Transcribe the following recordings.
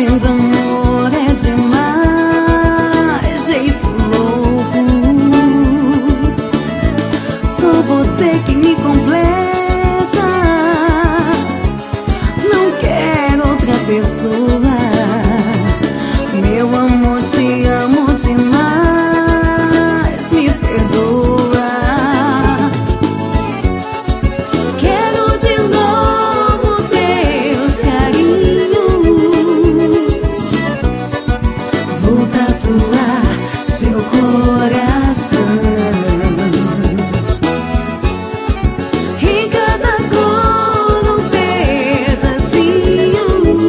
Sentindo amor é demais, jeito louco. Só você que me completa. Não quero outra pessoa. Meu amor, te amo demais, me perdoa. Quero de novo teus carinhos. Vou tatuar seu coração em cada cor um pedacinho.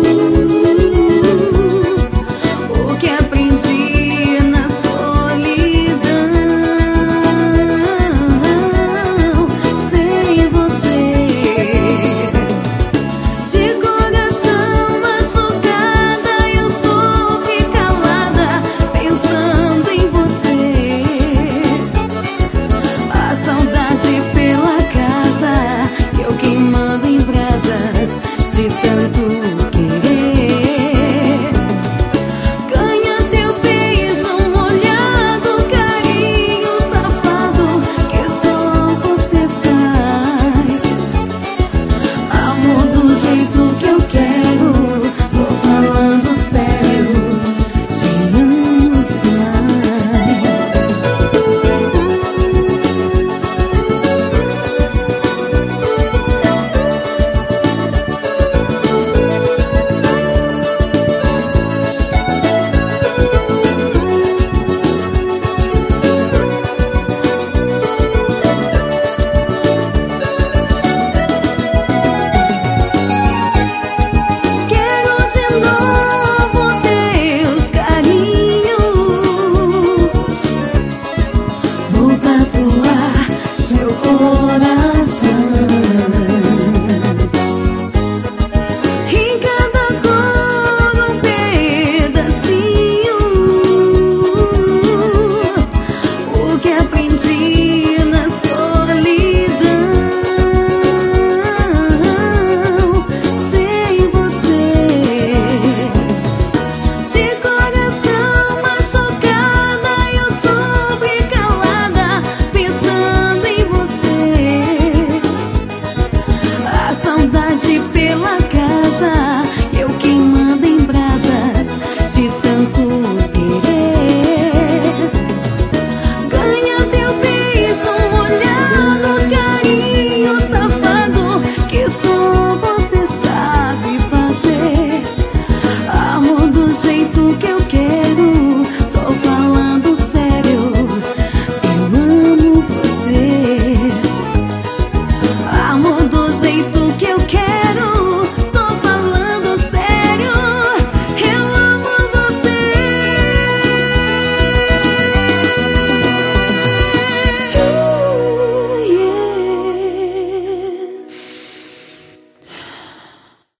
O que aprendi na solidão, sem você. De coração machucada, eu sofri calada, pensando em você. A saudade pela casa, eu queimando em brasas de tanto querer. Ganha teu beijo molhado, carinho safado que só você faz. Amor do jeito que eu quero, tô falando sério, te amo demais. Quero de novo teus carinhos. Vou tatuar seu coração em cada cor um pedacinho. O que aprendi na solidão, sem você. De coração machucada, eu sofri calada, pensando em você. A saudade pela casa,